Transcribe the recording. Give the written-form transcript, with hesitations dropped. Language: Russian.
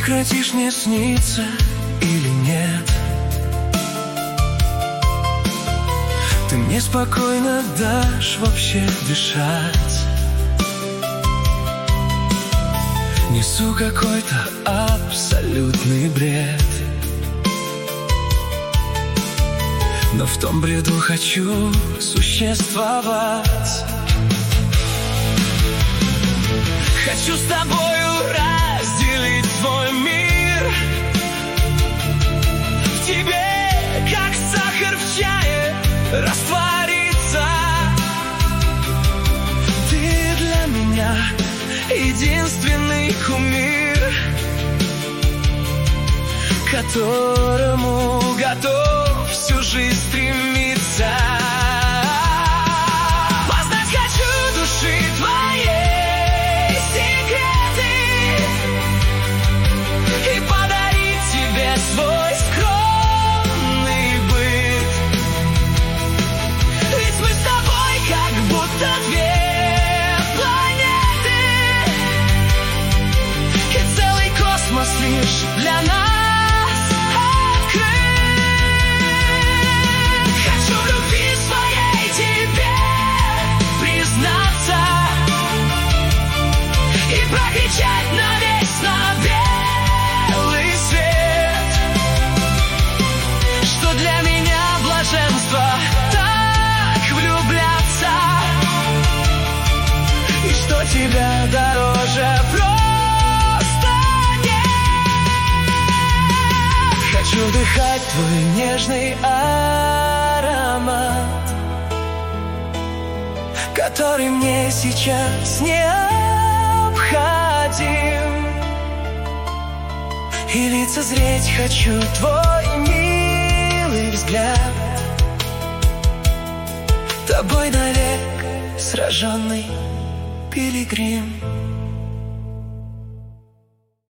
прекратишь мне сниться или нет? Ты мне спокойно дашь вообще дышать? Несу какой-то абсолютный бред, но в том бреду хочу существовать. Хочу с тобою разделить свой мир. В тебе, как сахар в чае, раствориться. Ты для меня единственный кумир, к которому готов всю жизнь стремиться. Познать хочу души твоей секреты и подарить тебе свой скромный быт. Ведь мы с тобой как будто две планеты, и целый космос лишь для нас. Прокричать на весь, на белый свет, что для меня блаженство так влюбляться, и что тебя дороже просто нет. Хочу дыхать твой нежный аромат, который мне сейчас не и лицезреть хочу твой милый взгляд, тобой навек сраженный пилигрим.